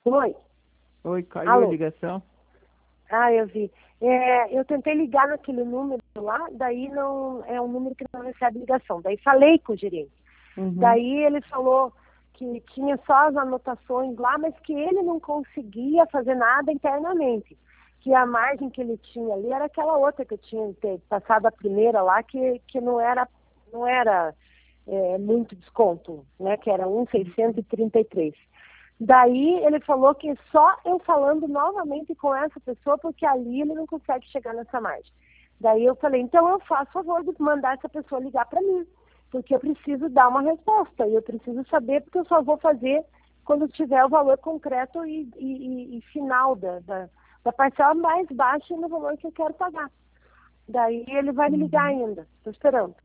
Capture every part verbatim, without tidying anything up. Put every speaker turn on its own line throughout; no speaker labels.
Oi.
Oi, caiu a
Alô?
ligação?
Ah, eu vi. É, eu tentei ligar naquele número lá, daí não é um número que não recebe ligação. Daí falei com o gerente.
Uhum.
Daí ele falou que tinha só as anotações lá, mas que ele não conseguia fazer nada internamente. Que a margem que ele tinha ali era aquela outra que eu tinha ter passado a primeira lá, que, que não era, não era é, muito desconto, né? Que era um mil seiscentos e trinta e três. Daí ele falou que só eu falando novamente com essa pessoa, porque ali ele não consegue chegar nessa margem. Daí eu falei, então eu faço favor de mandar essa pessoa ligar para mim, porque eu preciso dar uma resposta, e eu preciso saber, porque eu só vou fazer quando tiver o valor concreto e, e, e final da, da, da parcela mais baixa no valor que eu quero pagar. Daí ele vai me ligar
Uhum.
ainda, estou esperando.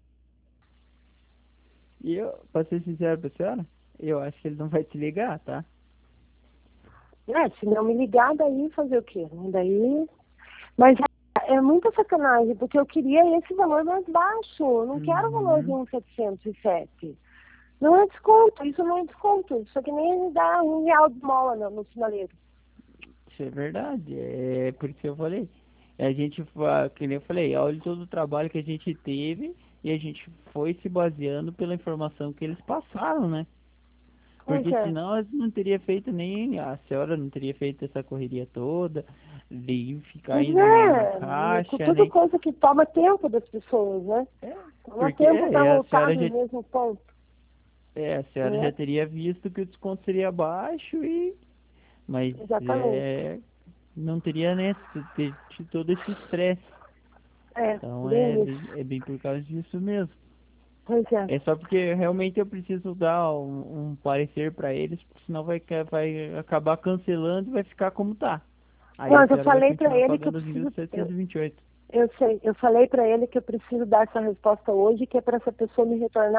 E eu, pra ser sincero pra senhora, eu acho que ele não vai te ligar, tá?
É, se não me ligar, daí fazer o quê? né? Daí Mas é, é muita sacanagem, porque eu queria esse valor mais baixo. Eu não quero o valor de
Uhum.
um mil setecentos e sete. Não é desconto, isso não é desconto. Isso aqui nem dá um real de mola no, no sinaleiro.
Isso é verdade, é por isso que eu falei. A gente, fa- que nem eu falei, olha todo o trabalho que a gente teve e a gente foi se baseando pela informação que eles passaram, né?
Pois
Porque
é.
senão eu não teria feito nem, a senhora não teria feito essa correria toda, de ficar
Pois
indo na, na
é, com
caixa,
tudo
né?
coisa que toma tempo das pessoas, né?
É,
Toma
porque
tempo para
é, a
voltar
senhora
no
já,
mesmo ponto,
é, a senhora já
né?
teria visto que o desconto seria baixo e, mas
Exatamente.
é, não teria, né, ter, ter todo esse estresse.
É,
Então é
bem isso.
bem, é bem por causa disso mesmo.
Pois é.
É só porque realmente eu preciso dar um, um parecer para eles, porque senão vai, ca- vai acabar cancelando e vai ficar como tá. Aí a
Mas eu
senhora vai
falei para
continuar
ele que eu
pagando os mil
preciso.
setecentos
Eu,
e e vinte e oito.
eu sei, eu falei para ele que eu preciso dar essa resposta hoje, que é para essa pessoa me retornar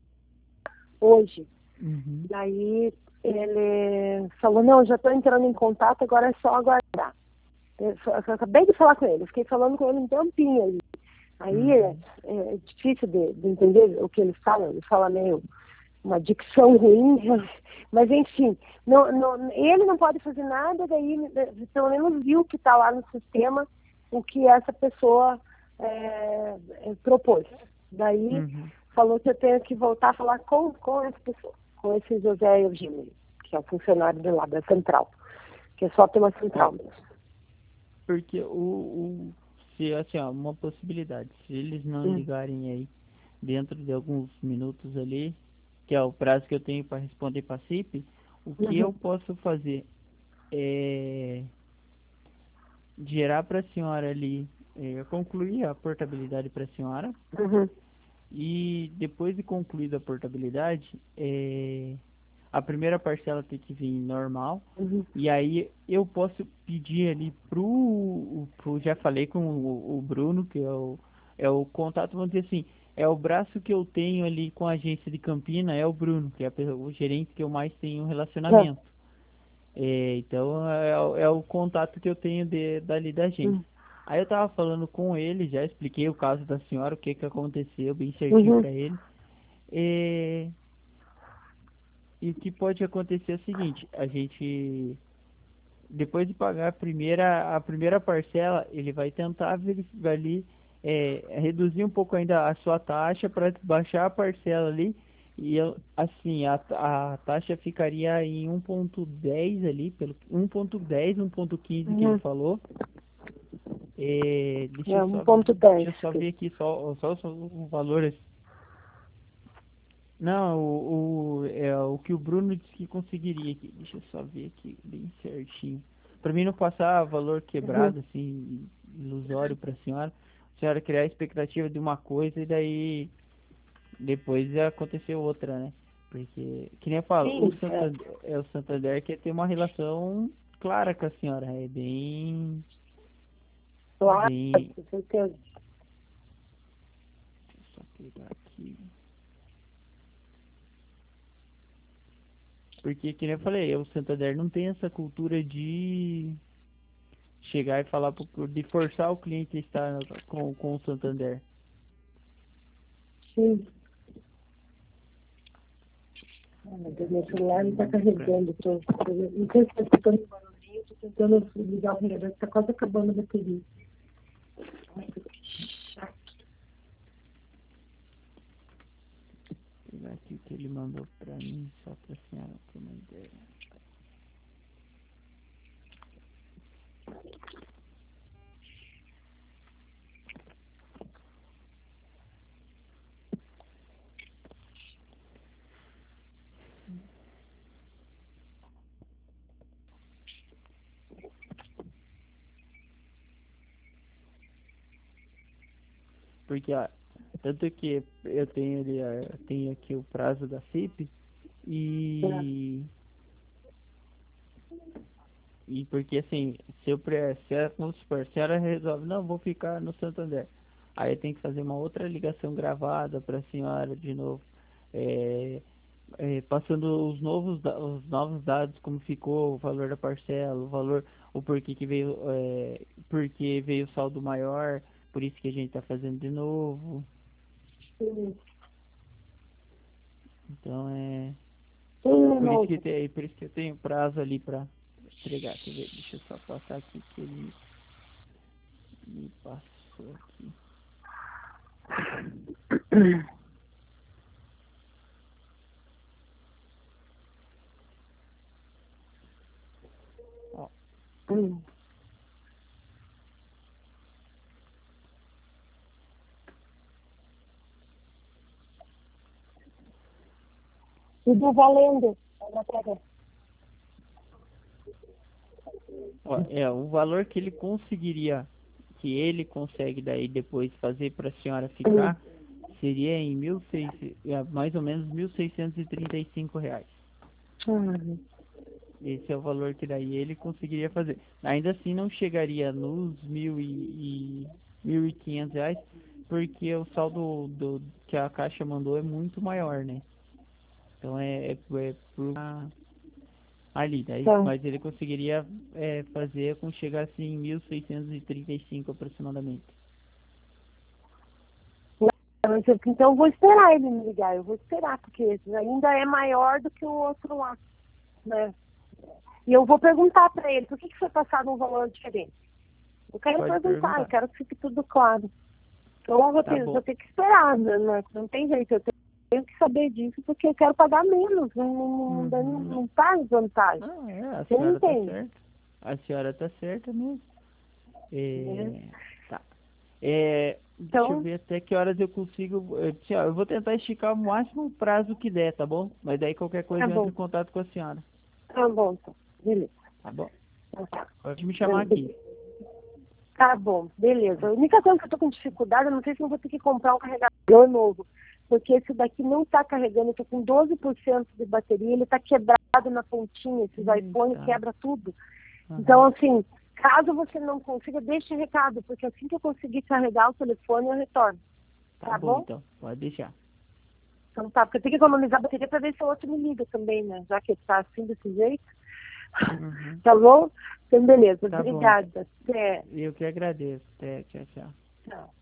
hoje.
Uhum.
Daí ele falou, não, já estou entrando em contato, agora é só aguardar. Eu, só- eu acabei de falar com ele, fiquei falando com ele um tempinho ali. Aí é,
Uhum.
é difícil de, de entender o que ele fala, ele fala meio uma dicção ruim, mas enfim, não, não, ele não pode fazer nada, daí pelo menos viu que está lá no sistema o que essa pessoa é, é, propôs. Daí
Uhum.
falou que eu tenho que voltar a falar com, com essa pessoa, com esse José Eugênio, que é o funcionário de lá da central, que é só pela
Ó,
central mesmo.
porque o, o se assim, ó, uma possibilidade, se eles não
Hum.
ligarem aí dentro de alguns minutos ali, que é o prazo que eu tenho para responder para a C I P, o que
Uhum.
eu posso fazer é gerar para a senhora ali, é, concluir a portabilidade para a senhora
Uhum.
e depois de concluída a portabilidade, é, a primeira parcela tem que vir normal
Uhum.
e aí eu posso pedir ali pro, pro já falei com o, o Bruno, que é o, é o contato, vamos dizer assim, é o braço que eu tenho ali com a agência de Campina, é o Bruno, que é a pe- o gerente que eu mais tenho um
É.
relacionamento. É, então é, o- é o contato que eu tenho de, dali da agência.
Uhum.
Aí eu tava falando com ele, já expliquei o caso da senhora, o que que aconteceu, bem certinho
Uhum.
pra ele. É, e o que pode acontecer é o seguinte, a gente, depois de pagar a primeira, a primeira parcela, ele vai tentar verificar ali, é, reduzir um pouco ainda a sua taxa para baixar a parcela ali. E eu, assim, a, a taxa ficaria em um ponto dez ali, pelo um ponto dez, um ponto quinze que ele
Uhum.
falou. É, deixa eu
É um
só,
ponto dez.
deixa eu só ver aqui só, só, só o valor. Não, o, o, é, o que o Bruno disse que conseguiria aqui. Deixa eu só ver aqui bem certinho. Pra mim não passar valor
Uhum.
quebrado, assim, ilusório pra senhora. A senhora criar a expectativa de uma coisa e daí depois aconteceu outra, né? Porque, que nem eu falo, o
Sim, é.
Santander, é o Santander quer ter uma relação clara com a senhora. É bem,
Claro,
bem.
com certeza.
Deixa eu só pegar aqui. Porque, que nem eu falei, o Santander não tem essa cultura de chegar e falar pro, de forçar o cliente a estar com, com o Santander.
Sim. Ai, meu Deus, meu celular não tá carregando. Tô, tô, não sei se tá escutando barulhinho, tô tentando ligar o carregador, tá quase acabando a bateria. Ai, que chato.
Vou pegar aqui o que ele mandou pra mim, só pra senhora ter uma ideia. Porque, ó, tanto que eu tenho ali, ó, eu tenho aqui o prazo da C I P e e porque assim, se eu pre- se a, vamos supor, se ela resolve, não, vou ficar no Santander. Aí eu tenho que fazer uma outra ligação gravada para a senhora de novo, é, é, passando os novos da- os novos dados, como ficou o valor da parcela, o valor, o porquê que veio, é, porque veio o saldo maior, por isso que a gente está fazendo de novo.
Sim.
Então é
Sim,
por isso que
novo.
tem, por isso que eu tenho prazo ali para entregar. Quer ver? Deixa eu só passar aqui que ele me passou aqui. Ó,
Hum. Tudo valendo. Ela pega.
ó, é o valor que ele conseguiria, que ele consegue daí depois fazer para a senhora
Hum.
ficar, seria em mil e seiscentos, é, mais ou menos mil seiscentos e trinta e cinco reais.
Hum.
Esse é o valor que daí ele conseguiria fazer. Ainda assim não chegaria nos mil e, e mil e quinhentos reais, porque o saldo do, que a Caixa mandou é muito maior, né? Então é, é, é por uma- ali, daí,
Tá.
mas ele conseguiria é, fazer com chegar assim em mil seiscentos e trinta e cinco aproximadamente.
Mas eu- Então eu vou esperar ele me ligar, eu vou esperar, porque esse ainda é maior do que o outro lá, né? E eu vou perguntar para ele, por que, que foi passado um valor diferente? Eu quero
Pode
perguntar, eu
perguntar.
quero que fique tudo claro. Então eu vou
Tá
ter,
bom.
vou ter que esperar, né? Não, não tem jeito, eu tenho que saber disso, porque eu quero pagar menos, não, não, não, não,
Uhum.
não tá em vantagem.
Não, é, a
Você não
senhora tá
entende,
certa. A senhora tá certa mesmo.
né?
É, tá. É, deixa eu
Então,
ver até que horas eu consigo. Eu, assim, ó, eu vou tentar esticar o máximo prazo que der, tá bom? Mas daí qualquer
tá
coisa eu entro
bom,
em contato com a senhora,
tá bom, então. Beleza.
tá bom?
Então tá.
Pode me chamar aqui.
Tá bom, beleza. A única coisa que eu tô com dificuldade, eu não sei se eu vou ter que comprar um carregador novo, porque esse daqui não tá carregando, eu tô com doze por cento de bateria, ele tá quebrado na pontinha, esses iPhone
Eita.
quebra tudo. Então,
Aham.
assim, caso você não consiga, deixe recado, porque assim que eu conseguir carregar o telefone, eu retorno.
Tá
Tá
bom
bom?
então, pode deixar.
Então tá, porque eu tenho que economizar a bateria pra ver se o outro me liga também, né? Já que tá assim desse jeito.
Uhum.
Tá bom? Então, beleza.
Tá bom então.
Obrigada. Até.
Eu que agradeço. Até, tchau, tchau.
Tchau.